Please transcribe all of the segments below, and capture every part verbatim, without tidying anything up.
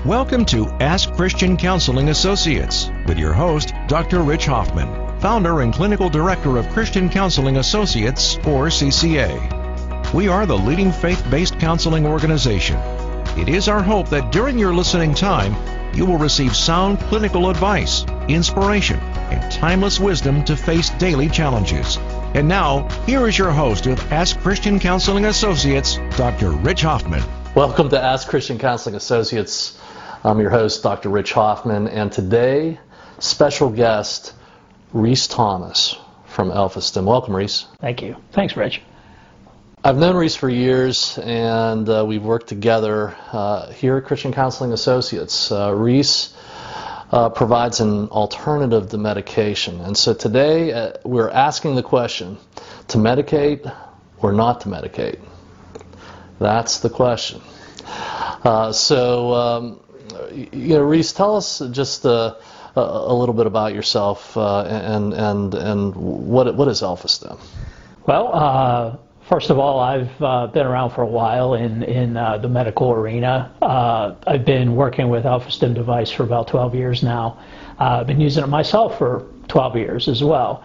Welcome to Ask Christian Counseling Associates with your host, Doctor Rich Hoffman, founder and clinical director of Christian Counseling Associates, or C C A. We are the leading faith-based counseling organization. It is our hope that during your listening time, you will receive sound clinical advice, inspiration, and timeless wisdom to face daily challenges. And now, here is your host of Ask Christian Counseling Associates, Doctor Rich Hoffman. Welcome to Ask Christian Counseling Associates. I'm your host, Doctor Rich Hoffman, and today, special guest, Reese Thomas from Elphiston. Welcome, Reese. Thank you. Thanks, Rich. I've known Reese for years, and uh, we've worked together uh, here at Christian Counseling Associates. Uh, Reese uh, provides an alternative to medication, and so today uh, we're asking the question, to medicate or not to medicate? That's the question. Uh, so, um, you know, Reese, tell us just uh, a, a little bit about yourself uh, and and and what what is Elphiston? Well, uh, first of all, I've uh, been around for a while in in uh, the medical arena. Uh, I've been working with Elphiston device for about twelve years now. Uh, I've been using it myself for twelve years as well.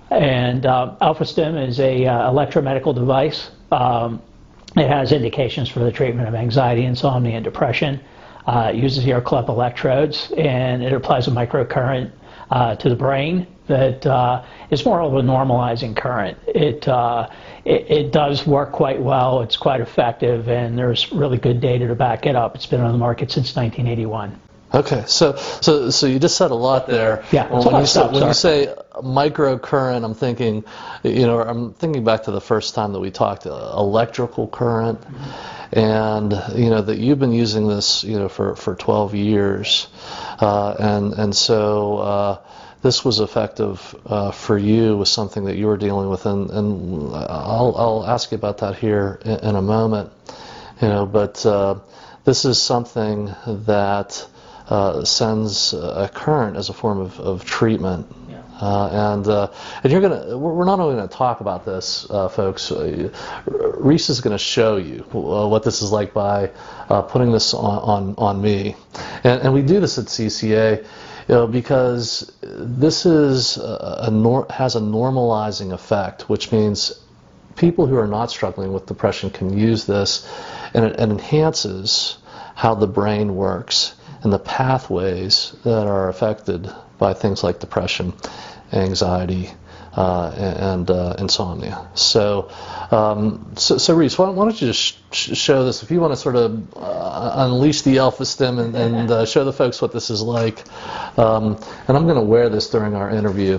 And uh, Elphiston is a uh, electromedical device. Um, it has indications for the treatment of anxiety, insomnia, and depression. Uh, it uses ear clip electrodes, and it applies a microcurrent uh, to the brain that uh, is more of a normalizing current. It, uh, it it does work quite well. It's quite effective, and there's really good data to back it up. It's been on the market since nineteen eighty-one. Okay, so so so you just said a lot there. Yeah. Well, when you say, when you say microcurrent, I'm thinking, you know, I'm thinking back to the first time that we talked, uh, electrical current. Mm-hmm. And you know that you've been using this, you know, for, for twelve years, uh, and and so uh, this was effective uh, for you with something that you were dealing with, and, and I'll I'll ask you about that here in, in a moment, you know. But uh, this is something that uh, sends a current as a form of, of treatment. Uh, and uh, and you're gonna we're not only going to talk about this, uh, folks. Uh, Reese is going to show you uh, what this is like by uh, putting this on, on, on me, and, and we do this at C C A, you know, because this is a, a nor- has a normalizing effect, which means people who are not struggling with depression can use this, and it, it enhances how the brain works and the pathways that are affected by things like depression, anxiety, uh, and uh, insomnia. So, um, so, so Reese, why, why don't you just sh- show this? If you want to sort of uh, unleash the Elphiston and, and uh, show the folks what this is like. Um, and I'm going to wear this during our interview.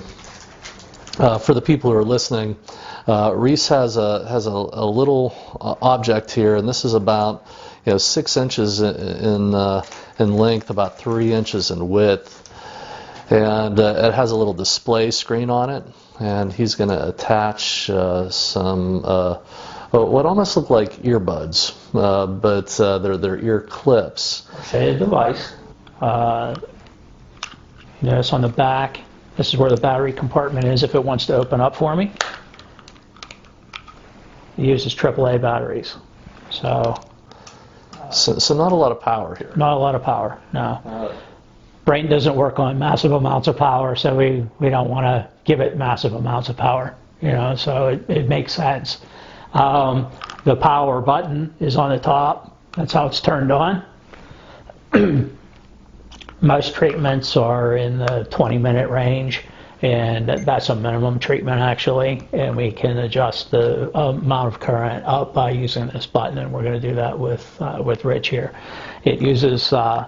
Uh, for the people who are listening, uh, Reese has a has a, a little uh, object here, and this is about you know six inches in in, uh, in length, about three inches in width. And uh, it has a little display screen on it, and he's going to attach uh, some uh, what almost look like earbuds, uh, but uh, they're they're ear clips. Okay, the device. Uh, notice on the back, this is where the battery compartment is if it wants to open up for me. It uses triple A batteries, so, uh, so so not a lot of power here. Not a lot of power, no. Uh, Brain doesn't work on massive amounts of power, so we, we don't want to give it massive amounts of power, you know, so it, it makes sense. Um, the power button is on the top. That's how it's turned on. Most treatments are in the twenty minute range, and that's a minimum treatment actually, and we can adjust the amount of current up by using this button, and we're going to do that with, uh, with Rich here. It uses uh,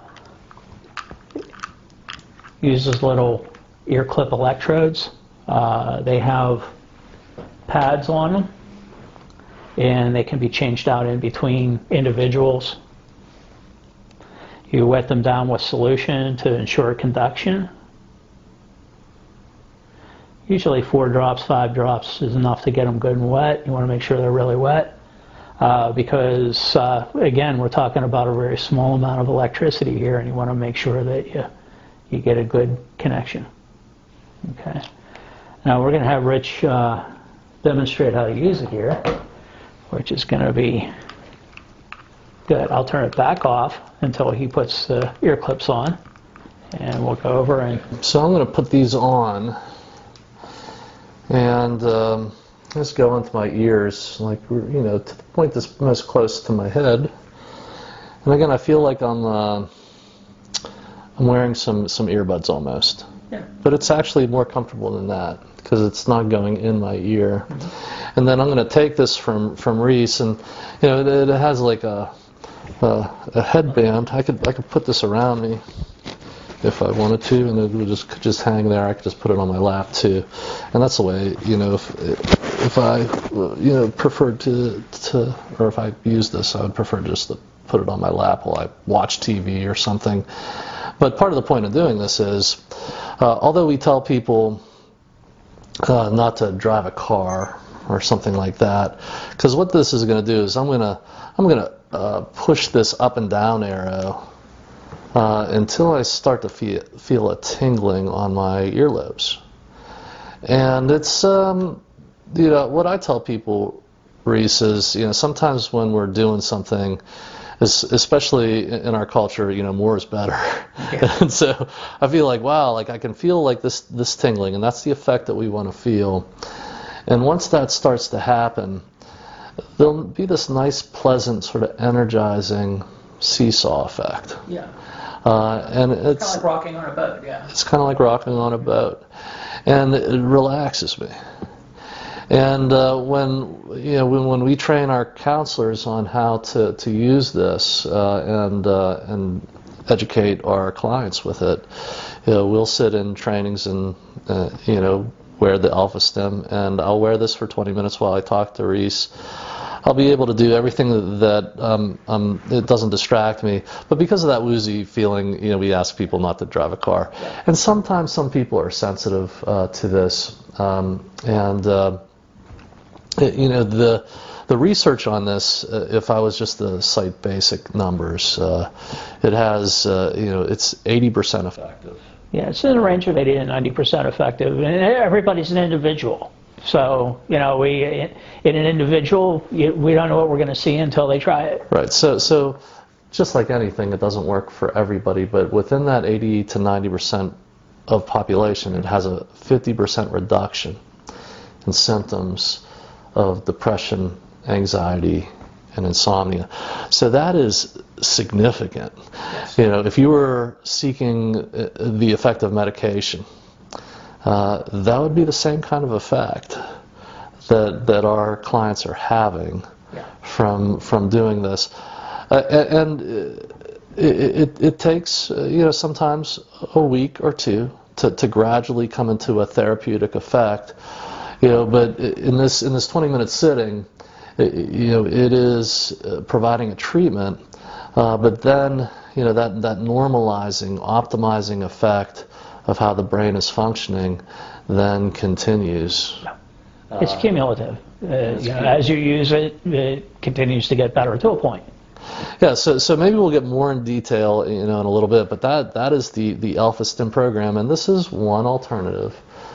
uses little ear clip electrodes. Uh, they have pads on them, and they can be changed out in between individuals. You wet them down with solution to ensure conduction. Usually four drops, five drops is enough to get them good and wet. You want to make sure they're really wet uh, because, uh, again, we're talking about a very small amount of electricity here, and you want to make sure that you you get a good connection. Okay. Now we're going to have Rich uh, demonstrate how to use it here, which is going to be Good. I'll turn it back off until he puts the ear clips on, and we'll go over and. So I'm going to put these on, and um, just go into my ears, like, you know, to the point that's most close to my head. And again, I feel like I'm uh, I'm wearing some some earbuds almost. Yeah. But it's actually more comfortable than that because it's not going in my ear. Mm-hmm. And then I'm going to take this from, from Reese, and you know it, it has like a, a a headband. I could I could put this around me if I wanted to, and it would just could just hang there. I could just put it on my lap too, and that's the way, you know, if if I you know preferred to to or if I used this, I would prefer just to put it on my lap while I watch T V or something. But part of the point of doing this is, uh, although we tell people uh, not to drive a car or something like that, because what this is going to do is I'm going to I'm going to uh, push this up and down arrow uh, until I start to feel feel a tingling on my earlobes, and it's um, you know what I tell people, Reese, is you know sometimes when we're doing something, especially in our culture, you know, more is better. Yeah. And so I feel like, wow, like I can feel like this this tingling, and that's the effect that we want to feel. And once that starts to happen, there'll be this nice, pleasant, sort of energizing seesaw effect. Yeah. Uh, and it's kind of like rocking on a boat, yeah. It's kind of like rocking on a boat, and it relaxes me. And uh, when you know when, when we train our counselors on how to, to use this uh, and uh, and educate our clients with it, you know, we'll sit in trainings and uh, you know wear the Alpha Stim, and I'll wear this for twenty minutes while I talk to Reese. I'll be able to do everything that um, um, it doesn't distract me. But because of that woozy feeling, you know, we ask people not to drive a car. And sometimes some people are sensitive uh, to this, um, and uh, you know the the research on this. Uh, if I was just to cite basic numbers, uh, it has uh, you know it's eighty percent effective. Yeah, it's in the range of eighty to ninety percent effective, and everybody's an individual. So, you know, we in an individual, we don't know what we're going to see until they try it. Right. So, so just like anything, it doesn't work for everybody, but within that eighty to ninety percent of population, it has a fifty percent reduction in symptoms of depression, anxiety, and insomnia. So that is significant. Yes. You know, if you were seeking the effect of medication, Uh, that would be the same kind of effect that that our clients are having yeah. from from doing this, uh, and it, it, it takes uh, you know sometimes a week or two to, to gradually come into a therapeutic effect, you know. But in this in this twenty minute sitting, it, you know, it is providing a treatment, uh, but then you know that that normalizing, optimizing effect of how the brain is functioning then continues. It's uh, cumulative. Uh, you know, as you use it, it continues to get better to a point. Yeah, so so maybe we'll get more in detail, you know, in a little bit, but that that is the, the Alpha Stim program, and this is one alternative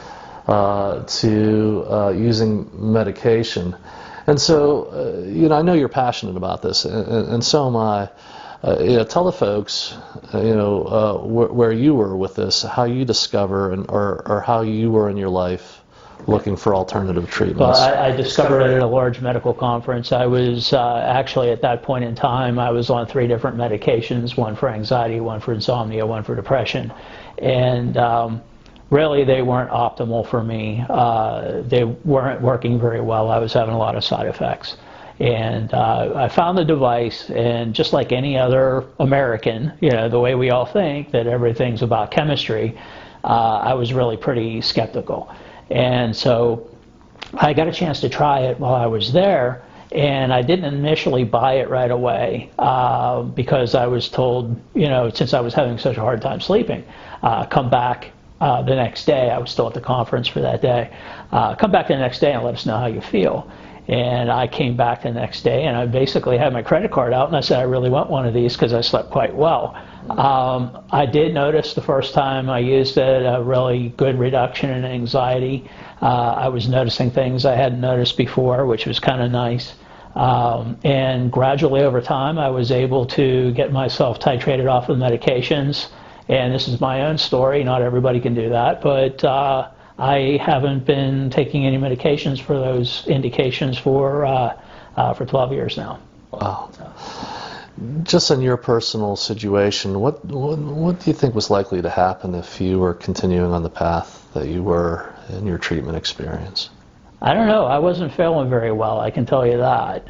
uh, to uh, using medication. And so, uh, you know, I know you're passionate about this, and, and so am I. Uh, you know, tell the folks, uh, you know, uh, wh- where you were with this, how you discover, and or, or how you were in your life looking for alternative treatments. Well, I, I discovered it at a large medical conference. I was uh, actually at that point in time, I was on three different medications: one for anxiety, one for insomnia, one for depression, and um, really they weren't optimal for me. Uh, they weren't working very well. I was having a lot of side effects. And uh, I found the device, and just like any other American, you know, the way we all think that everything's about chemistry, uh, I was really pretty skeptical. And so I got a chance to try it while I was there, and I didn't initially buy it right away uh, because I was told, you know, since I was having such a hard time sleeping, uh, come back uh, the next day. I was still at the conference for that day. Uh, come back the next day and let us know how you feel. And I came back the next day, and I basically had my credit card out, and I said I really want one of these because I slept quite well. Um, I did notice the first time I used it a really good reduction in anxiety. Uh, I was noticing things I hadn't noticed before, which was kind of nice. Um, and gradually over time, I was able to get myself titrated off of medications. And this is my own story. Not everybody can do that, but uh, I haven't been taking any medications for those indications for uh, uh, for twelve years now. Wow. Just in your personal situation, what, what what do you think was likely to happen if you were continuing on the path that you were in your treatment experience? I don't know. I wasn't feeling very well, I can tell you that.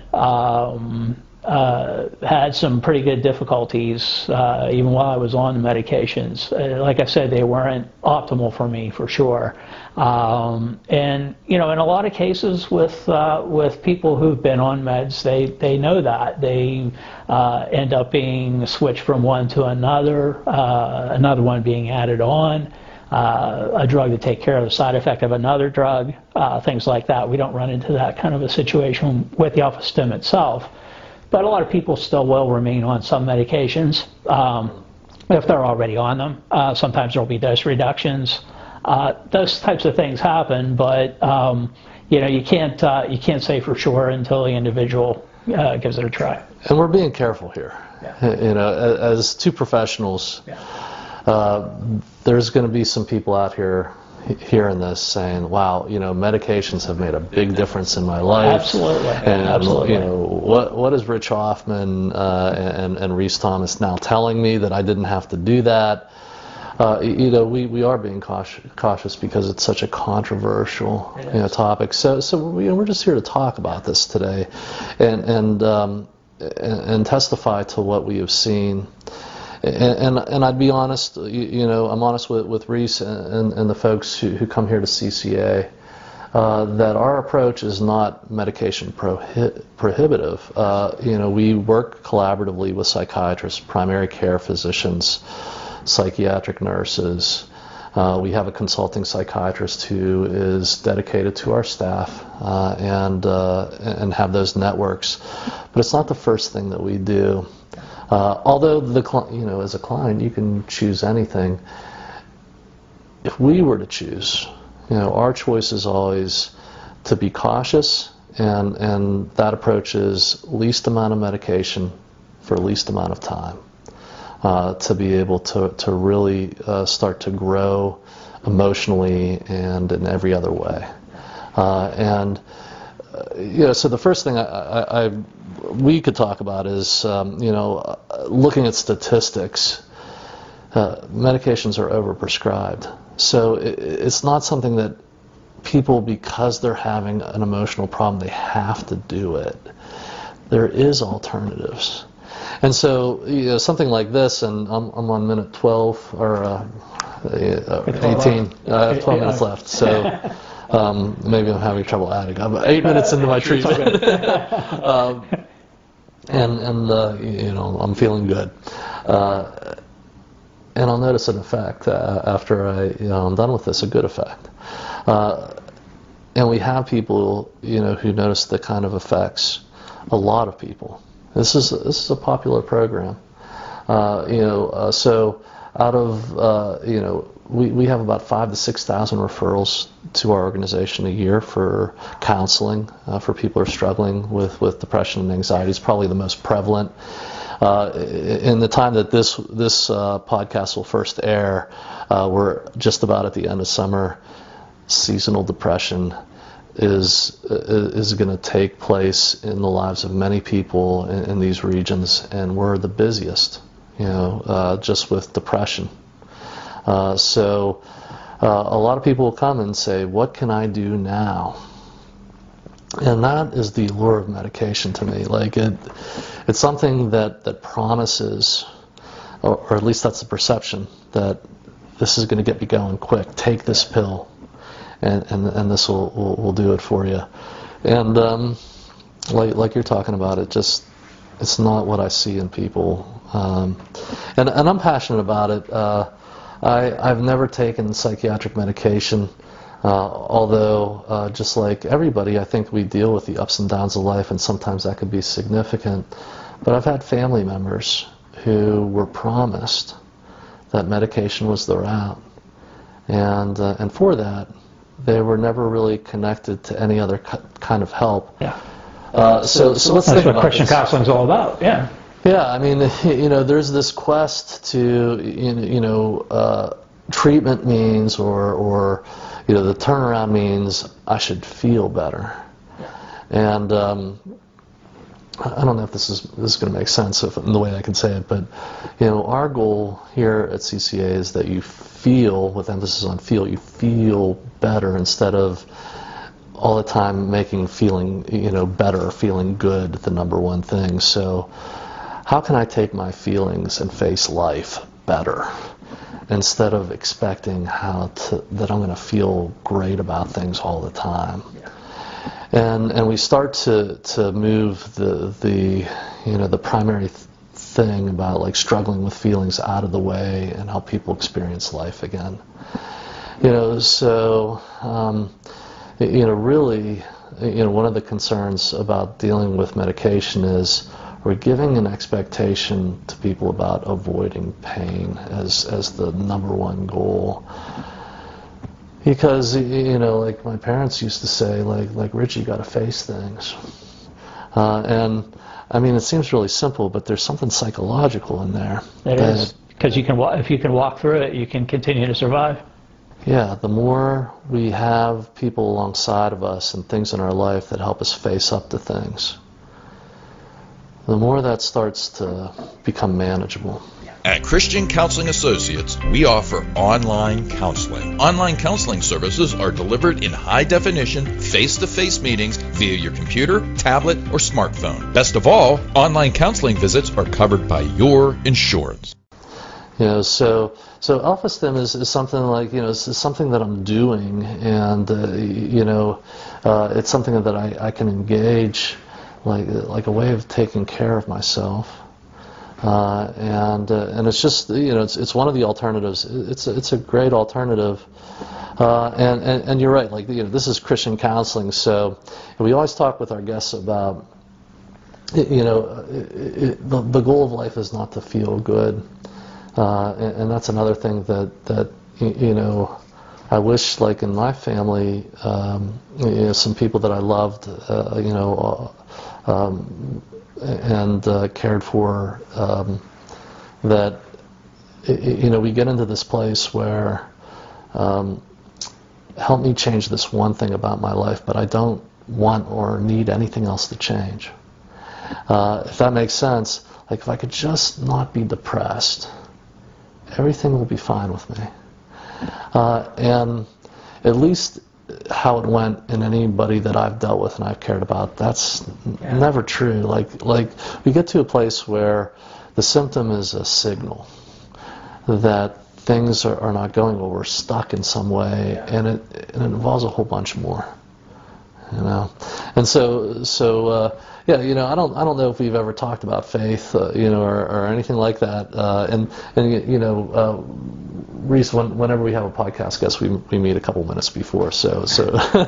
Um, uh, had some pretty good difficulties uh, even while I was on the medications. Uh, like I said, they weren't optimal for me, for sure. Um, and you know, in a lot of cases with uh, with people who've been on meds, they they know that they uh, end up being switched from one to another, uh, another one being added on. Uh, a drug to take care of the side effect of another drug, uh, things like that. We don't run into that kind of a situation with the alpha stim itself. But a lot of people still will remain on some medications um, if they're already on them. Uh, sometimes there will be dose reductions. Uh, those types of things happen, but um, you know, you can't uh, you can't say for sure until the individual uh, gives it a try. And we're being careful here. Yeah. You know, as two professionals, Yeah. uh, there's going to be some people out here hearing this saying, wow, you know, medications have made a big difference in my life. Absolutely. And, Absolutely. you know, what what is Rich Hoffman uh, and, and Reese Thomas now telling me that I didn't have to do that? Uh, you know, we, we are being cautious, cautious because it's such a controversial you know, topic. So so we, we're just here to talk about this today and, and, um, and, and testify to what we have seen. And, and and I'd be honest, you, you know, I'm honest with, with Reese and, and the folks who, who come here to C C A, uh, that our approach is not medication prohi- prohibitive. Uh, you know, we work collaboratively with psychiatrists, primary care physicians, psychiatric nurses. Uh, we have a consulting psychiatrist who is dedicated to our staff uh, and uh, and have those networks. But it's not the first thing that we do. Uh, although the you know, as a client, you can choose anything. If we were to choose, you know, our choice is always to be cautious, and and that approach is least amount of medication for least amount of time, uh, to be able to to really uh, start to grow emotionally and in every other way, uh, and. You know, so the first thing I, I, I we could talk about is, um, you know, looking at statistics. Uh, medications are overprescribed, so it, it's not something that people, because they're having an emotional problem, they have to do it. There is alternatives, and so you know, something like this, and I'm, I'm on minute twelve or uh, eighteen, uh, twelve minutes left, so. Um, maybe I'm having trouble adding. I'm eight minutes into my treatment, um, and and uh, you know I'm feeling good, uh, and I'll notice an effect uh, after I you know I'm done with this, a good effect. Uh, and we have people you know who notice the kind of effects. A lot of people. This is this is a popular program, uh, you know. Uh, so out of uh, you know. We, we have about five to six thousand referrals to our organization a year for counseling uh, for people who are struggling with, with depression and anxiety. It's probably the most prevalent. Uh, in the time that this this uh, podcast will first air, uh, we're just about at the end of summer. Seasonal depression is is going to take place in the lives of many people in, in these regions, and we're the busiest, you know, uh, just with depression. Uh, so uh, a lot of people will come and say, what can I do now? And that is the allure of medication to me. Like it, it's something that, that promises, or, or at least that's the perception, that this is going to get me going quick. Take this pill, and, and, and this will, will, will do it for you. And um, like, like you're talking about, it just, it's not what I see in people. Um, and, and I'm passionate about it. Uh, I, I've never taken psychiatric medication, uh, although uh, just like everybody, I think we deal with the ups and downs of life, and sometimes that could be significant. But I've had family members who were promised that medication was the route, and uh, and for that, they were never really connected to any other kind of help. Yeah. Uh, so, so let's That's think what about Christian this. counseling's all about. Yeah. Yeah, I mean, you know, there's this quest to, you know, uh, treatment means, or, or, you know, the turnaround means I should feel better. And um, I don't know if this is this is going to make sense if, in the way I can say it, but, you know, our goal here at C C A is that you feel, with emphasis on feel, you feel better instead of all the time making feeling, you know, better, feeling good the number one thing. So how can I take my feelings and face life better instead of expecting how to, that I'm going to feel great about things all the time? And and we start to, to move the the you know the primary th- thing about like struggling with feelings out of the way and help people experience life again. You know, so um, you know really, you know one of the concerns about dealing with medication is we're giving an expectation to people about avoiding pain as as the number one goal. Because, you know, like my parents used to say, like, like Rich, you got to face things. Uh, and, I mean, it seems really simple, but there's something psychological in there. It is, because you can wa- if you can walk through it, you can continue to survive. Yeah, the more we have people alongside of us and things in our life that help us face up to things, the more that starts to become manageable. At Christian Counseling Associates, we offer online counseling. Online counseling services are delivered in high-definition, face-to-face meetings via your computer, tablet, or smartphone. Best of all, online counseling visits are covered by your insurance. You know, so so AlphaStim is, is something like, you know, it's, it's something that I'm doing, and uh, you know, uh, it's something that I, I can engage, like like a way of taking care of myself. Uh, and uh, and it's just, you know, it's it's one of the alternatives. It's a, it's a great alternative, uh, and, and and you're right. Like, you know, this is Christian counseling, so we always talk with our guests about, you know, it, it, the the goal of life is not to feel good, uh, and, and that's another thing that that you know, I wish, like in my family, um, you know, some people that I loved, uh, you know. Um, and uh, cared for, um, that, you know, we get into this place where, um, help me change this one thing about my life, but I don't want or need anything else to change. Uh, if that makes sense, like if I could just not be depressed, everything will be fine with me. Uh, and at least how it went in anybody that I've dealt with and I've cared about, that's yeah. never true. Like, like we get to a place where the symptom is a signal that things are, are not going well. We're stuck in some way, yeah. and it and it involves a whole bunch more. You know, and so so uh, yeah, you know, I don't I don't know if we've ever talked about faith, uh, you know, or, or anything like that. Uh, and and you know. Uh, Reese, when, whenever we have a podcast guest, we we meet a couple minutes before, so so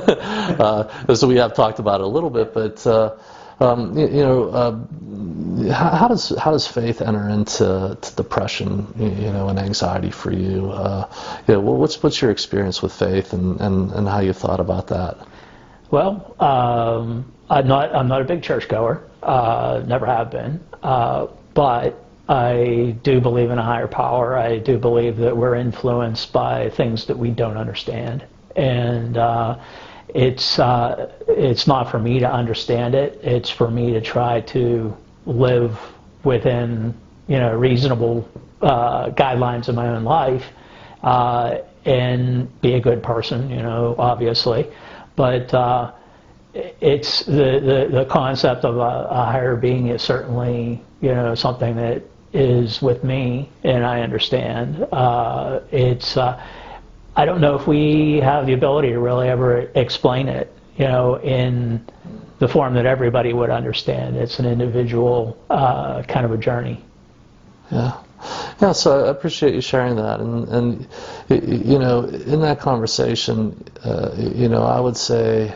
uh, so we have talked about it a little bit. But uh, um, you, you know, uh, how, how does how does faith enter into to depression, you know, and anxiety for you? Uh, you know, what's what's your experience with faith, and, and, and how you thought about that? Well, um, I'm not I'm not a big churchgoer, uh, never have been, uh, but I do believe in a higher power. I do believe that we're influenced by things that we don't understand, and uh, it's uh, it's not for me to understand it. It's for me to try to live within, you know, reasonable uh, guidelines of my own life, uh, and be a good person, you know, obviously, but. Uh, It's the, the, the concept of a, a higher being is certainly, you know, something that is with me, and I understand. Uh, it's uh, I don't know if we have the ability to really ever explain it, you know, in the form that everybody would understand. It's an individual uh, kind of a journey. Yeah. Yeah, so I appreciate you sharing that, and, and you know, in that conversation, uh, you know, I would say,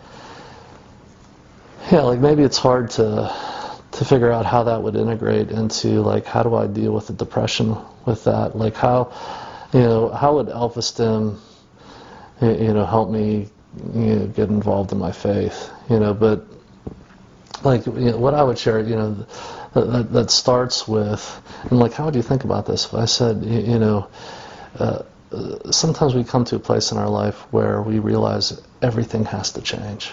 yeah, like maybe it's hard to to figure out how that would integrate into, like, how do I deal with the depression with that? Like, how, you know, how would AlphaStim, you know, help me, you know, get involved in my faith? You know, but like, you know, what I would share, you know, that, that starts with, and like, how would you think about this? If I said, you, you know, uh, sometimes we come to a place in our life where we realize everything has to change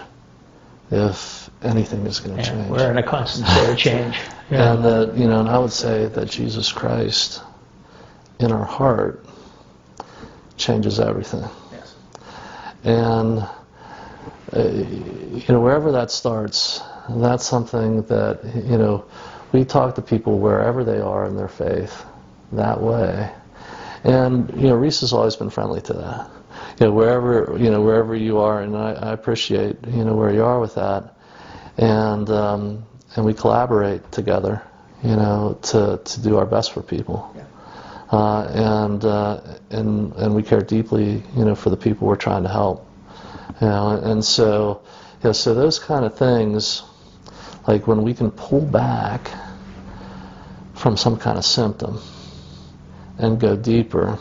if anything is going to yeah, change. We're in a constant state of change. Yeah. And that, you know, and I would say that Jesus Christ in our heart changes everything. Yes. And uh, you know, wherever that starts, that's something that, you know, we talk to people wherever they are in their faith that way. And, you know, Reese has always been friendly to that. You know, wherever, you know, wherever you are, and I, I appreciate, you know, where you are with that. And, um, and we collaborate together, you know, to, to do our best for people. Yeah. Uh, and, uh, and, and we care deeply, you know, for the people we're trying to help. You know, and so, you know, so those kind of things, like when we can pull back from some kind of symptom and go deeper,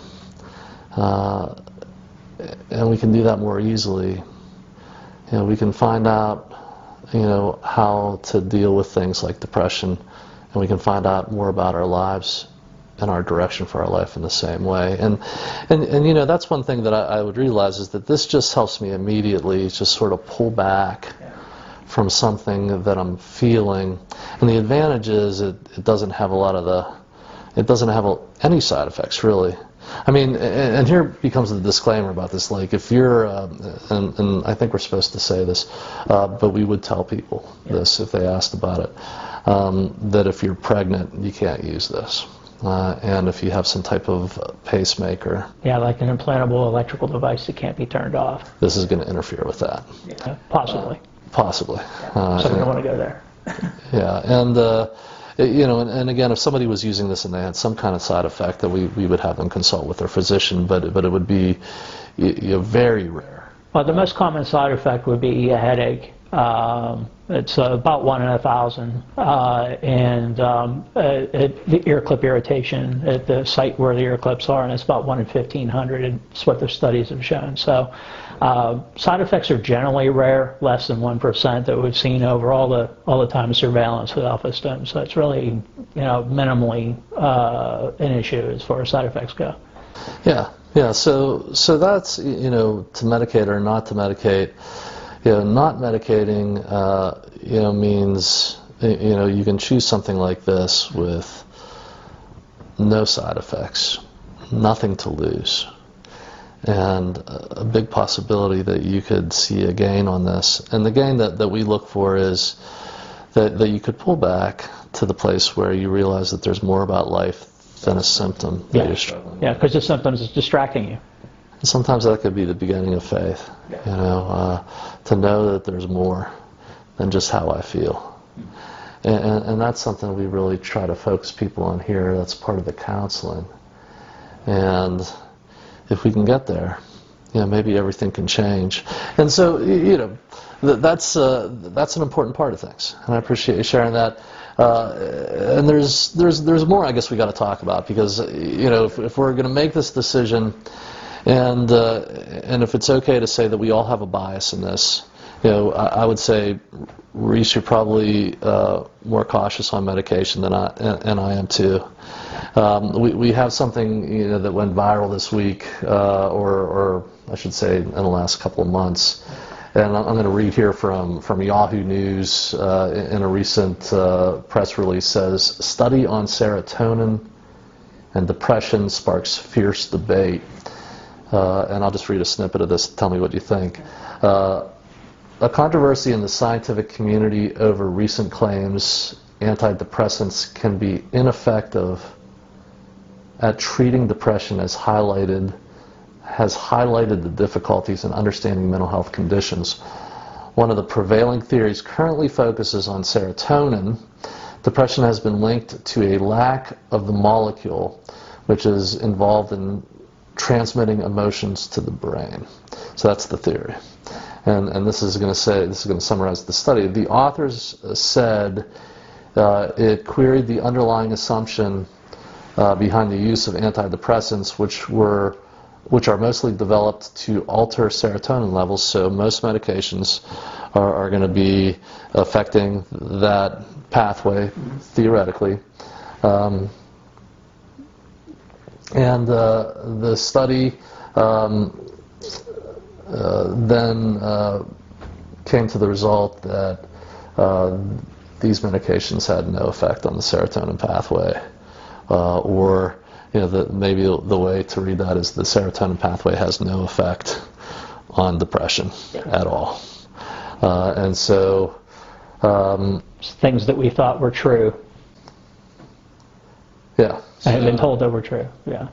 uh, and we can do that more easily. You know, we can find out, you know, how to deal with things like depression, and we can find out more about our lives and our direction for our life in the same way. And and, and you know, that's one thing that I, I would realize is that this just helps me immediately just sort of pull back from something that I'm feeling. And the advantage is it, it doesn't have a lot of the, it doesn't have a, any side effects really. I mean, and, and here becomes the disclaimer about this, like if you're, uh, and, and I think we're supposed to say this, uh, but we would tell people yeah. this if they asked about it, um, that if you're pregnant, you can't use this. Uh, and if you have some type of pacemaker. Yeah, like an implantable electrical device that can't be turned off. This is going to interfere with that. Yeah, possibly. Uh, possibly. Yeah. Uh, so we don't want to go there. Yeah, and uh, you know, and, and again, if somebody was using this and they had some kind of side effect, that we, we would have them consult with their physician, but but it would be you know, very rare. Well, the most common side effect would be a headache. Um, it's uh, about one in a thousand, uh, and um, uh, it, the ear clip irritation at the site where the ear clips are, and it's about one in fifteen hundred. It's what the studies have shown. So, uh, side effects are generally rare, less than one percent that we've seen over all the all the time of surveillance with alpha stim. So it's really, you know, minimally uh, an issue as far as side effects go. Yeah, yeah. So so that's, you know, to medicate or not to medicate. You know, not medicating, uh, you know, means, you know, you can choose something like this with no side effects, nothing to lose, and a big possibility that you could see a gain on this. And the gain that, that we look for is that, that you could pull back to the place where you realize that there's more about life than a symptom that yeah. you're struggling with. Yeah, because the symptoms is distracting you. And sometimes that could be the beginning of faith, you know, uh, to know that there's more than just how I feel. And, and, and that's something we really try to focus people on here. That's part of the counseling. And if we can get there, you know, maybe everything can change. And so, you know, that's uh, that's an important part of things. And I appreciate you sharing that. Uh, and there's there's there's more I guess we got to talk about, because, you know, if, if we're going to make this decision. And uh, and if it's okay to say that we all have a bias in this, you know, I, I would say, Reese, you're probably uh, more cautious on medication than I and, and I am too. Um, we we have something, you know, that went viral this week, uh, or or I should say in the last couple of months, and I'm going to read here from from Yahoo News uh, in a recent uh, press release. Says study on serotonin and depression sparks fierce debate. Uh, and I'll just read a snippet of this. Tell me what you think. Uh, a controversy in the scientific community over recent claims antidepressants can be ineffective at treating depression has highlighted has highlighted the difficulties in understanding mental health conditions. One of the prevailing theories currently focuses on serotonin. Depression has been linked to a lack of the molecule, which is involved in transmitting emotions to the brain. So that's the theory. And and this is going to say this is going to summarize the study. The authors said uh, it queried the underlying assumption uh, behind the use of antidepressants, which were which are mostly developed to alter serotonin levels. So most medications are, are going to be affecting that pathway, theoretically. Um, and uh, the study um, uh, then uh, came to the result that uh, these medications had no effect on the serotonin pathway, uh, or you know, the, maybe the way to read that is the serotonin pathway has no effect on depression at all. Uh, and so, um, things that we thought were true. Yeah. I have been told they were true. Yeah.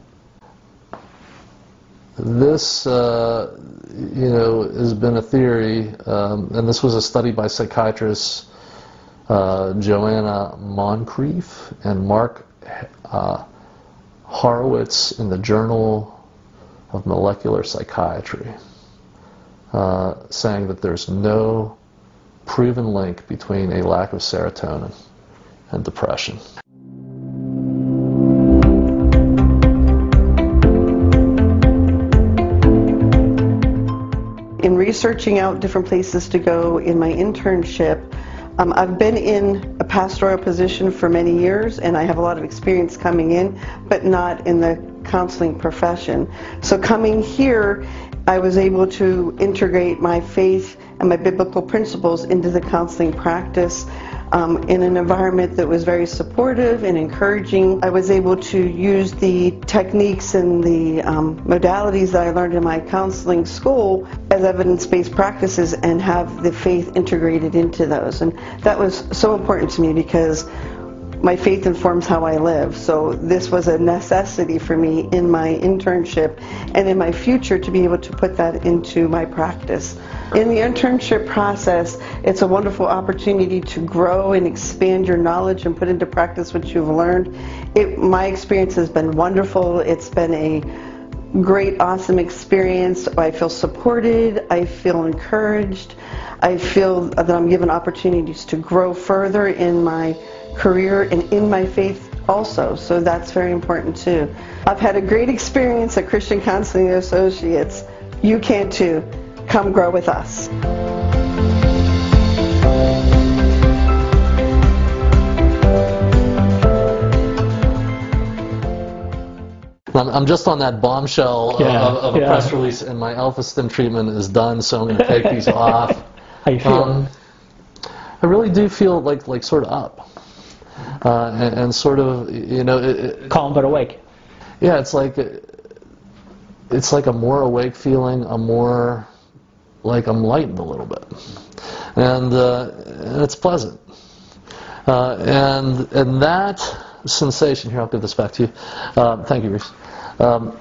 This, uh, you know, has been a theory, um, and this was a study by psychiatrists uh, Joanna Moncrief and Mark uh, Horowitz in the Journal of Molecular Psychiatry, uh, saying that there's no proven link between a lack of serotonin and depression. In researching out different places to go in my internship, um, I've been in a pastoral position for many years, and I have a lot of experience coming in, but not in the counseling profession. So coming here, I was able to integrate my faith and my biblical principles into the counseling practice um, in an environment that was very supportive and encouraging. I was able to use the techniques and the um, modalities that I learned in my counseling school as evidence-based practices and have the faith integrated into those. And that was so important to me because my faith informs how I live. So this was a necessity for me in my internship and in my future to be able to put that into my practice. In the internship process, it's a wonderful opportunity to grow and expand your knowledge and put into practice what you've learned. It, my experience has been wonderful. It's been a great, awesome experience. I feel supported. I feel encouraged. I feel that I'm given opportunities to grow further in my career and in my faith also, so that's very important too. I've had a great experience at Christian Counseling Associates. You can too. Come grow with us. I'm just on that bombshell Yeah, of, of a yeah. press release, and my Alpha-Stim treatment is done, so I'm going to take these off. How you feel? Um, I really do feel like like sort of up, uh, and, and sort of, you know, it, it, Calm but awake. yeah, it's like it's like a more awake feeling, a more like I'm lightened a little bit, and, uh, and it's pleasant, uh, and and that sensation here. I'll give this back to you. Uh, thank you, Reese. Um,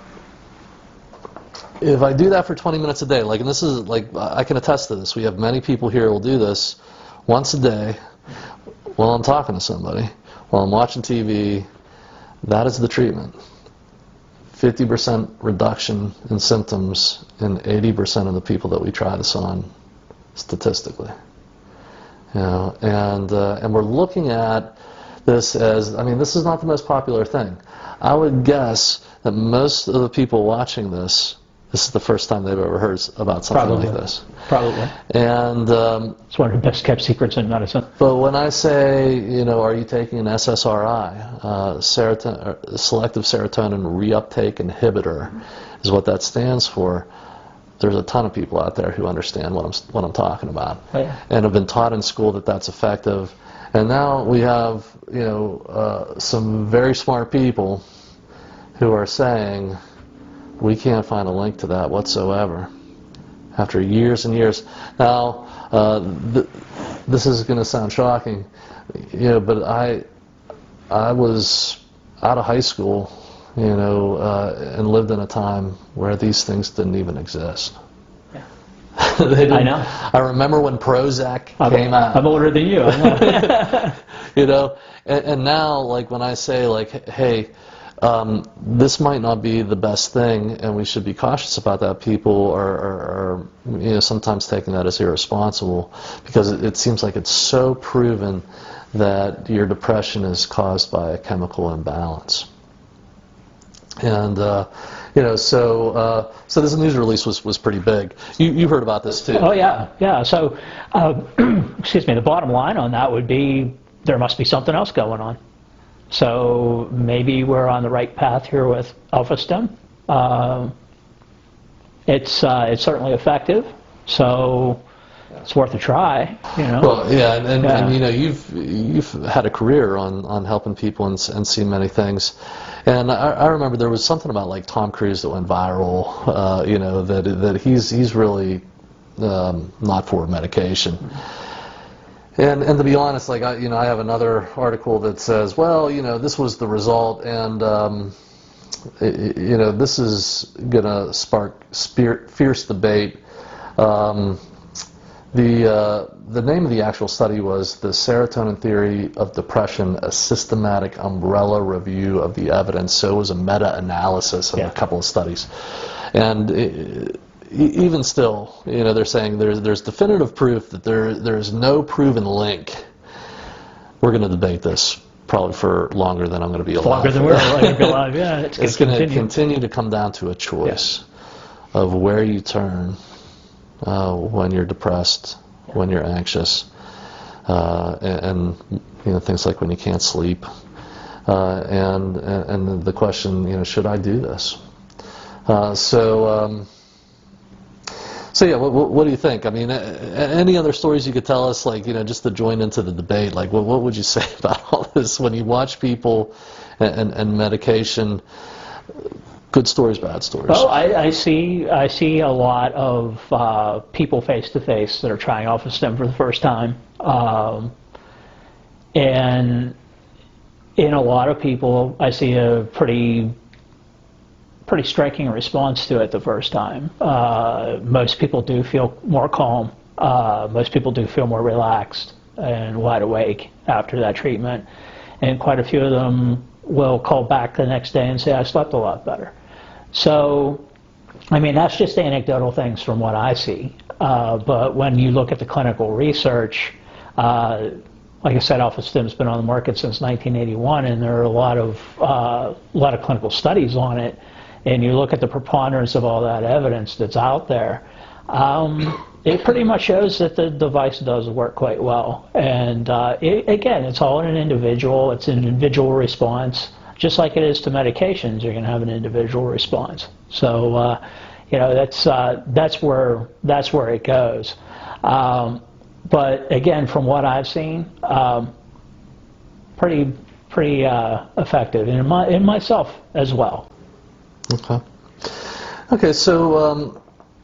if I do that for twenty minutes a day, like, and this is like I can attest to this. We have many people here who will do this once a day while I'm talking to somebody, while I'm watching T V. That is the treatment. fifty percent reduction in symptoms in eighty percent of the people that we try this on, statistically. You know, and uh, and we're looking at this as, I mean, this is not the most popular thing. I would guess that most of the people watching this, this is the first time they've ever heard about something Probably. like this. Probably. And um, It's one of the best kept secrets in medicine. but when I say, you know, are you taking an S S R I, uh, serotonin, uh, selective serotonin reuptake inhibitor, is what that stands for. There's a ton of people out there who understand what I'm what I'm talking about, Oh, yeah. and have been taught in school that that's effective. And now we have, you know, uh, some very smart people who are saying we can't find a link to that whatsoever. After years and years. Now, uh, th- this is going to sound shocking, you know, but I, I was out of high school, you know, uh, and lived in a time where these things didn't even exist. Yeah. They didn't, I know. I remember when Prozac I'm, came out. I'm older than you. I know. You know, and, and now, like, when I say, like, hey, Um, this might not be the best thing, and we should be cautious about that. People are, are, are you know, sometimes taking that as irresponsible because it, it seems like it's so proven that your depression is caused by a chemical imbalance. And uh, you know, so uh, so this news release was, was pretty big. You you heard about this too? Oh yeah, yeah. So, uh, excuse me. The bottom line on that would be there must be something else going on. So maybe we're on the right path here with AlphaStim. Uh, it's uh, it's certainly effective. So it's worth a try, you know. Well, yeah, and, and, yeah. and you know, you've you've had a career on, on helping people and, and seen many things. And I, I remember there was something about like Tom Cruise that went viral. Uh, you know, that that he's he's really um, not for medication. And and to be honest, like I you know, I have another article that says, well, you know, this was the result, and um, it, you know, this is gonna spark spear, fierce debate. Um, The uh, the name of the actual study was The Serotonin Theory of Depression, a Systematic Umbrella Review of the Evidence. So it was a meta-analysis of yeah. a couple of studies. And it, even still, you know, they're saying there's, there's definitive proof that there there's no proven link. We're going to debate this probably for longer than I'm going to be alive. Longer than we're alive, yeah. It's, it's going to continue. continue to come down to a choice yeah. of where you turn Uh, when you're depressed, when you're anxious, uh, and, and you know things like when you can't sleep, uh, and, and and the question, you know, should I do this? Uh, so um, so yeah, what, what do you think? I mean, any other stories you could tell us, like you know, just to join into the debate? Like, what what would you say about all this when you watch people and, and, and medication? Good stories, bad stories. Well, I, I see I see a lot of uh, people face to face that are trying AlphaStim for the first time, um, and in a lot of people, I see a pretty pretty striking response to it the first time. Uh, most people do feel more calm. Uh, most people do feel more relaxed and wide awake after that treatment, and quite a few of them will call back the next day and say, I slept a lot better. So, I mean, that's just anecdotal things from what I see. Uh, but when you look at the clinical research, uh, like I said, AlphaStim's been on the market since nineteen eighty-one, and there are a lot of uh, a lot of clinical studies on it. And you look at the preponderance of all that evidence that's out there, um, it pretty much shows that the device does work quite well. And uh, it, again, it's all in an individual. It's an individual response. Just like it is to medications, you're going to have an individual response. So, uh, you know, that's uh, that's where that's where it goes. Um, but again, from what I've seen, um, pretty pretty uh, effective, and in, my, in myself as well. Okay. Okay. So, um,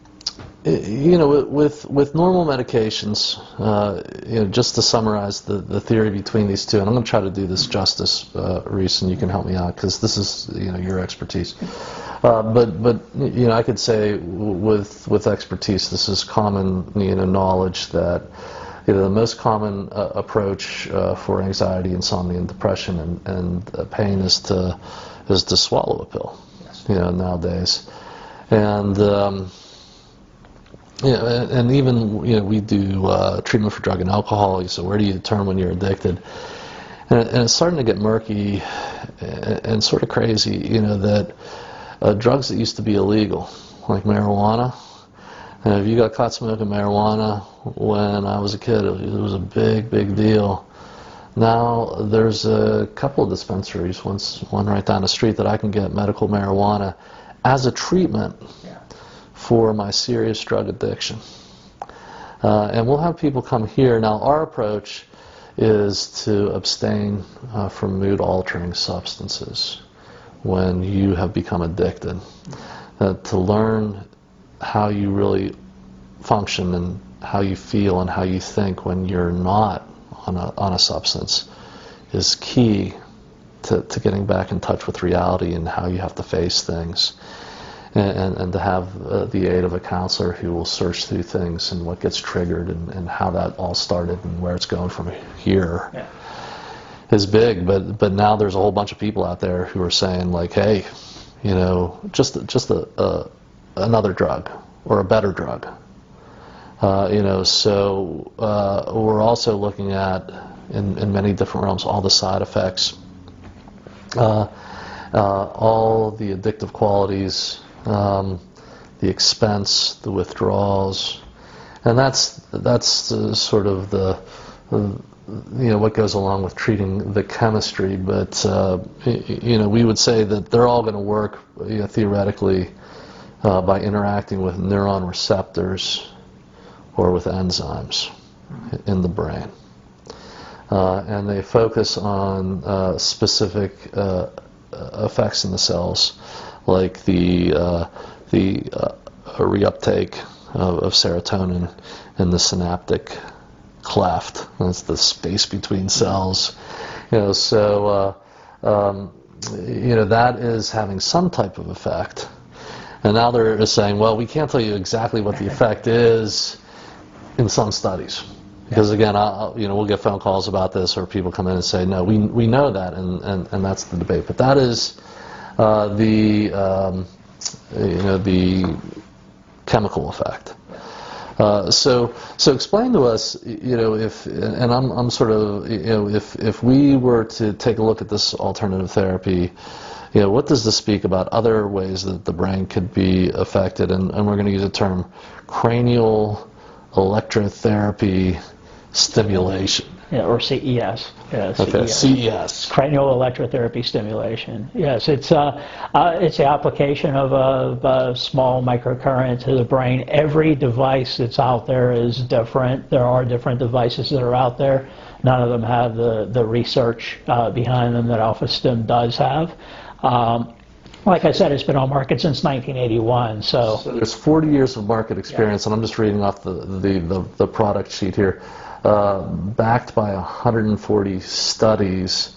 you know, with with normal medications, uh, you know, just to summarize the, the theory between these two, and I'm going to try to do this justice, uh, Reese, and you can help me out because this is, you know, your expertise. Uh, but but you know, I could say with with expertise, this is common, you know, knowledge that you know the most common uh, approach uh, for anxiety, insomnia, and depression and and uh, pain is to is to swallow a pill, you know, nowadays, and um, Yeah, and, and even you know we do uh, treatment for drug and alcohol. So where do you turn when you're addicted? And, and it's starting to get murky and, and sort of crazy. You know that uh, drugs that used to be illegal, like marijuana. And if you got caught smoking marijuana when I was a kid, it, it was a big, big deal. Now there's a couple of dispensaries, once one right down the street, that I can get medical marijuana as a treatment for my serious drug addiction. Uh, and we'll have people come here. Now, our approach is to abstain uh, from mood-altering substances when you have become addicted, uh, to learn how you really function and how you feel and how you think when you're not on a, on a substance is key to, to getting back in touch with reality and how you have to face things. And, and to have uh, the aid of a counselor who will search through things and what gets triggered and, and how that all started and where it's going from here yeah. is big. But but now there's a whole bunch of people out there who are saying like, hey, you know, just just a, a another drug or a better drug. Uh, you know, so uh, we're also looking at in, in many different realms all the side effects. Uh, uh, all the addictive qualities, um, the expense, the withdrawals, and that's that's uh, sort of the uh, you know what goes along with treating the chemistry. But uh, you know we would say that they're all going to work you know, theoretically uh, by interacting with neuron receptors or with enzymes in the brain, uh, and they focus on uh, specific uh, effects in the cells, like the uh, the uh, reuptake of, of serotonin in the synaptic cleft. That's the space between cells. You know, so uh, um, you know that is having some type of effect. And now they're saying, well, we can't tell you exactly what the effect is in some studies, because again, I'll, you know, we'll get phone calls about this, or people come in and say, no, we we know that, and and, and that's the debate. But that is uh, the um, you know the chemical effect. Uh, so so explain to us, you know, if and I'm I'm sort of you know if if we were to take a look at this alternative therapy, you know, what does this speak about other ways that the brain could be affected? And, and we're going to use the term cranial electrotherapy stimulation. Yeah, or C E S. Yeah, okay, C E S. Cranial electrotherapy stimulation. Yes, it's uh, uh, it's the application of a, a small microcurrent to the brain. Every device that's out there is different. There are different devices that are out there. None of them have the the research uh, behind them that AlphaStim does have. Um, Like I said, it's been on market since nineteen eighty-one. So, so there's forty years of market experience, yeah. And I'm just reading off the the, the, the product sheet here, uh, backed by one hundred forty studies.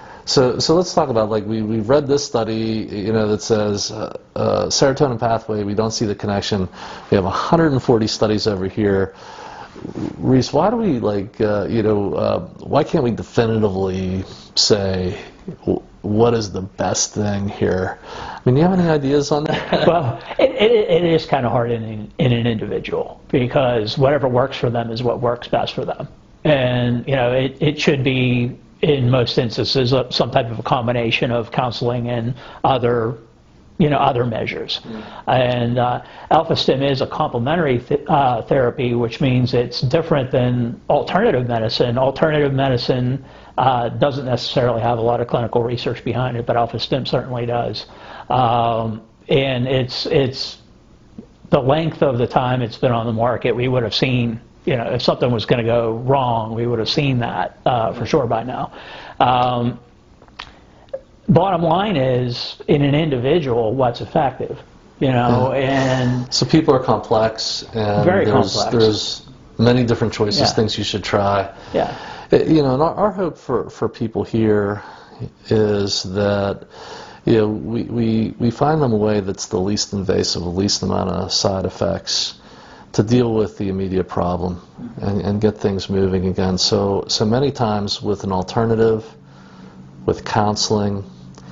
So so let's talk about, like, we we've read this study, you know, that says uh, uh, serotonin pathway. We don't see the connection. We have one hundred forty studies over here. Reese, why do we like uh, you know uh, why can't we definitively say what is the best thing here? I mean, do you have any ideas on that? Well, it, it, it is kind of hard in, in an individual, because whatever works for them is what works best for them. And, you know, it, it should be, in most instances, some type of a combination of counseling and other, you know, other measures. Mm. And uh, AlphaStim is a complementary th uh, therapy, which means it's different than alternative medicine. Alternative medicine Uh, doesn't necessarily have a lot of clinical research behind it, but AlphaStim certainly does. Um, and it's it's the length of the time it's been on the market. We would have seen, you know, if something was going to go wrong, we would have seen that uh, for sure by now. Um, bottom line is, in an individual, what's effective, you know, yeah. and so people are complex, and very there's, complex. There's many different choices, yeah. Things you should try. Yeah. You know, and our, our hope for, for people here is that, you know, we, we, we find them a way that's the least invasive, the least amount of side effects to deal with the immediate problem and, and get things moving again. So, so many times with an alternative, with counseling,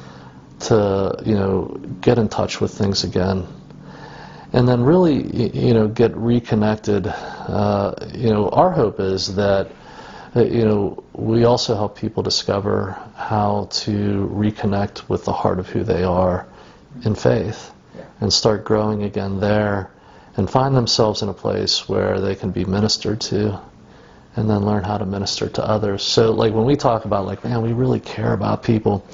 to, you know, get in touch with things again. And then really, you know, get reconnected. Uh, you know, our hope is that, you know, we also help people discover how to reconnect with the heart of who they are in faith, and start growing again there, and find themselves in a place where they can be ministered to, and then learn how to minister to others. So, like, when we talk about, like, man, we really care about people,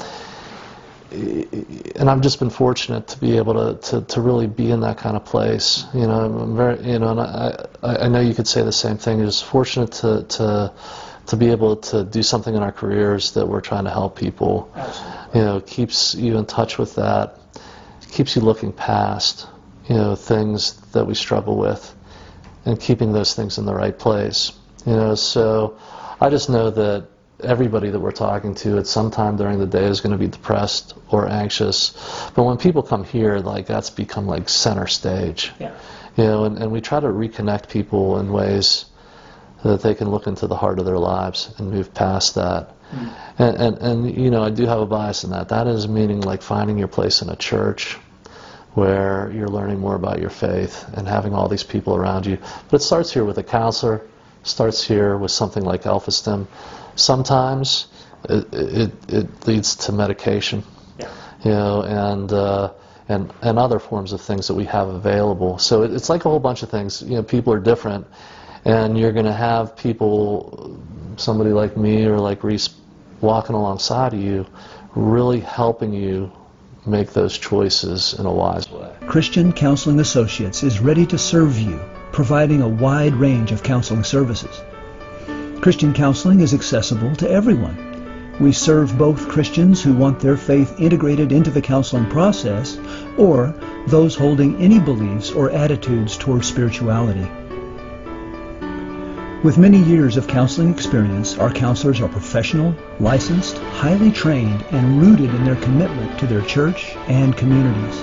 and I've just been fortunate to be able to, to, to really be in that kind of place. You know, I'm very, you know, and I, I know you could say the same thing. Just fortunate to, to to be able to do something in our careers that we're trying to help people. Absolutely. You know, keeps you in touch with that, keeps you looking past, you know, things that we struggle with, and keeping those things in the right place. You know, so I just know that everybody that we're talking to at some time during the day is going to be depressed or anxious. But when people come here, like, that's become like center stage. Yeah. You know, and, and we try to reconnect people in ways that they can look into the heart of their lives and move past that. Mm. And, and, and, you know, I do have a bias in that. That is meaning, like, finding your place in a church where you're learning more about your faith and having all these people around you. But it starts here with a counselor, starts here with something like AlphaStim. Sometimes it, it, it leads to medication. Yeah. you know, and uh, and and other forms of things that we have available. So it, it's like a whole bunch of things. You know, people are different, and you're going to have people, somebody like me or like Reese, walking alongside of you, really helping you make those choices in a wise way. Christian Counseling Associates is ready to serve you, providing a wide range of counseling services. Christian counseling is accessible to everyone. We serve both Christians who want their faith integrated into the counseling process, or those holding any beliefs or attitudes toward spirituality. With many years of counseling experience, our counselors are professional, licensed, highly trained, and rooted in their commitment to their church and communities.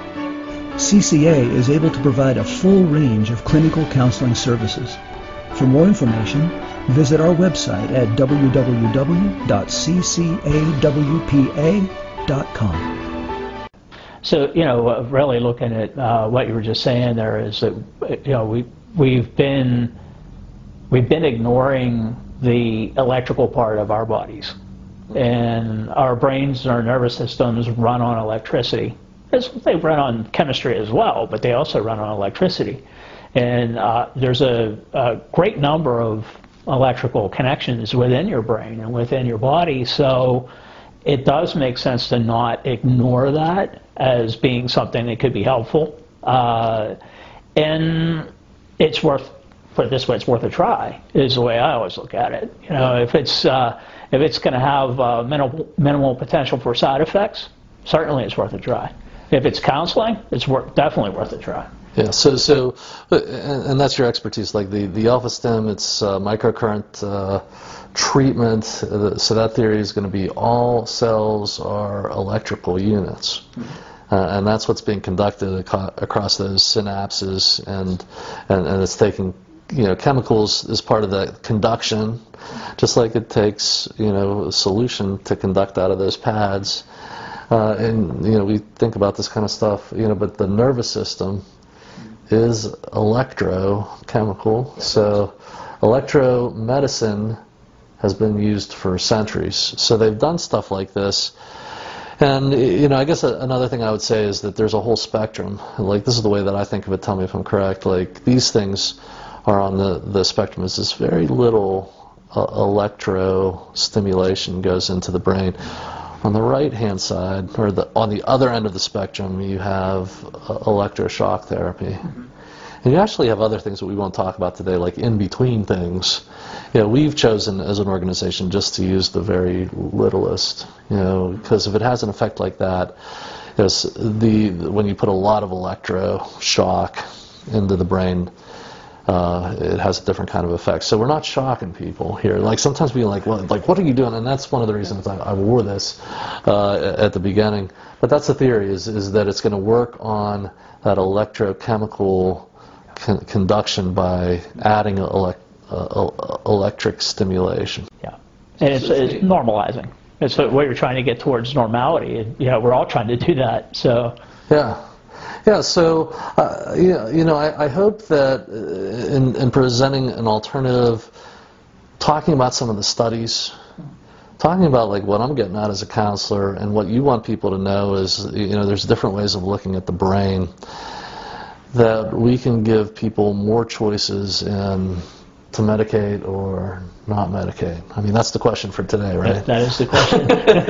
C C A is able to provide a full range of clinical counseling services. For more information, visit our website at w w w dot c c a w p a dot com. So, you know, really looking at uh, what you were just saying there is that, you know, we, we've been we've been ignoring the electrical part of our bodies. And our brains and our nervous systems run on electricity. They run on chemistry as well, but they also run on electricity. And uh, there's a, a great number of electrical connections within your brain and within your body, so it does make sense to not ignore that as being something that could be helpful. Uh, and it's worth, put it this way, it's worth a try, is the way I always look at it. You know, if it's uh, if it's going to have uh, minimal, minimal potential for side effects, certainly it's worth a try. If it's counseling, it's worth, definitely worth a try. Yeah, so, so and, and that's your expertise, like the, the alpha stem, it's uh, microcurrent uh, treatment, uh, so that theory is going to be all cells are electrical units. Mm-hmm. uh, and that's what's being conducted ac- across those synapses, and, and, and it's taking, you know, chemicals as part of the conduction, just like it takes, you know, a solution to conduct out of those pads. Uh, and, you know, we think about this kind of stuff, you know, but the nervous system is electrochemical. So electromedicine has been used for centuries. So they've done stuff like this. And, you know, I guess another thing I would say is that there's a whole spectrum. Like, this is the way that I think of it. Tell me if I'm correct. Like, these things are on the, the spectrum. Is this very little uh, electro stimulation goes into the brain. On the right-hand side, or the, on the other end of the spectrum, you have uh, electroshock therapy. Mm-hmm. And you actually have other things that we won't talk about today, like in-between things. You know, we've chosen as an organization just to use the very littlest, you know, because if it has an effect like that, you know, the, when you put a lot of electroshock into the brain, Uh, it has a different kind of effect. So we're not shocking people here. Like, sometimes we're like, well, like, what are you doing? And that's one of the reasons I, I wore this uh, at the beginning. But that's the theory, is, is that it's going to work on that electrochemical con- conduction by adding elect, uh, electric stimulation. Yeah, and it's, it's normalizing. It's what you're trying to get towards normality. And, you know, we're all trying to do that. So yeah. Yeah, so, uh, you know, you know I, I hope that in, in presenting an alternative, talking about some of the studies, talking about like what I'm getting at as a counselor, and what you want people to know is, you know, there's different ways of looking at the brain, that we can give people more choices in to medicate or not medicate. I mean, that's the question for today, right? That is the question.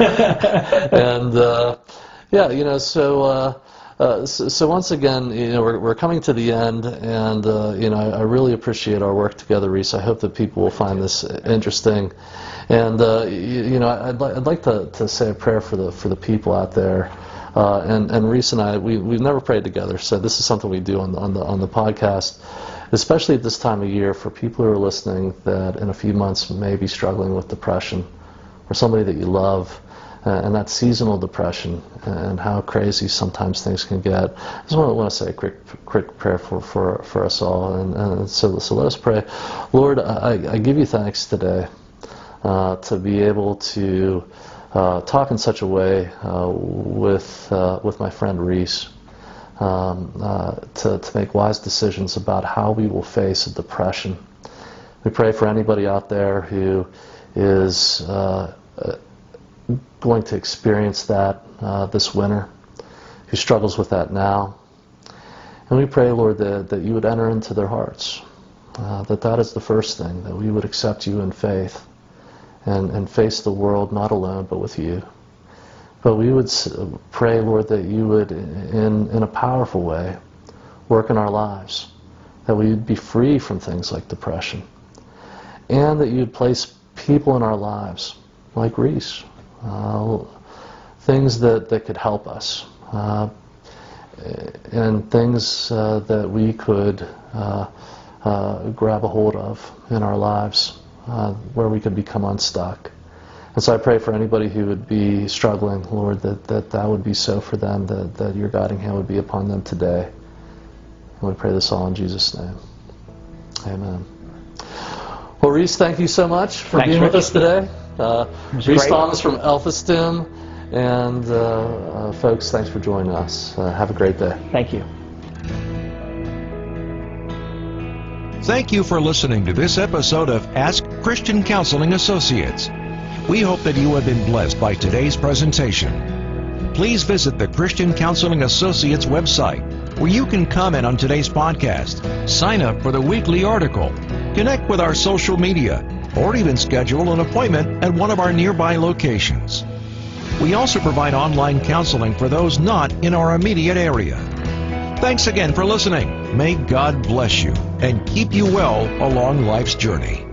and, uh, yeah, you know, so... Uh, Uh, so, so once again, you know, we're, we're coming to the end, and uh, you know, I, I really appreciate our work together, Reese. I hope that people will find this interesting, and uh, you, you know, I'd, li- I'd like to, to say a prayer for the for the people out there. Uh, and, and Reese and I, we we've never prayed together, so this is something we do on the, on the on the podcast, especially at this time of year, for people who are listening that in a few months may be struggling with depression, or somebody that you love. Uh, and that seasonal depression, and how crazy sometimes things can get. I just want to, want to say a quick, quick prayer for, for, for us all. And, and so, so let us pray. Lord, I, I give you thanks today uh, to be able to uh, talk in such a way uh, with uh, with my friend Reese, um, uh, to, to make wise decisions about how we will face a depression. We pray for anybody out there who is uh, going to experience that uh, this winter, who struggles with that now. And we pray, Lord, that, that you would enter into their hearts, uh, that that is the first thing, that we would accept you in faith and, and face the world not alone but with you. But we would pray, Lord, that you would, in, in a powerful way, work in our lives, that we would be free from things like depression, and that you'd place people in our lives, like Reese, uh, things that, that could help us, uh, and things uh, that we could uh, uh, grab a hold of in our lives, uh, where we could become unstuck. And so I pray for anybody who would be struggling, Lord, that that, that would be so for them, that, that your guiding hand would be upon them today. And we pray this all in Jesus' name. Amen. Well, Reese, thank you so much for Thanks, being Rich. with us today. Uh, Reese great. Thomas from Elphiston. And uh, uh, folks, thanks for joining us. Uh, have a great day. Thank you. Thank you for listening to this episode of Ask Christian Counseling Associates. We hope that you have been blessed by today's presentation. Please visit the Christian Counseling Associates website, where you can comment on today's podcast, sign up for the weekly article, connect with our social media, or even schedule an appointment at one of our nearby locations. We also provide online counseling for those not in our immediate area. Thanks again for listening. May God bless you and keep you well along life's journey.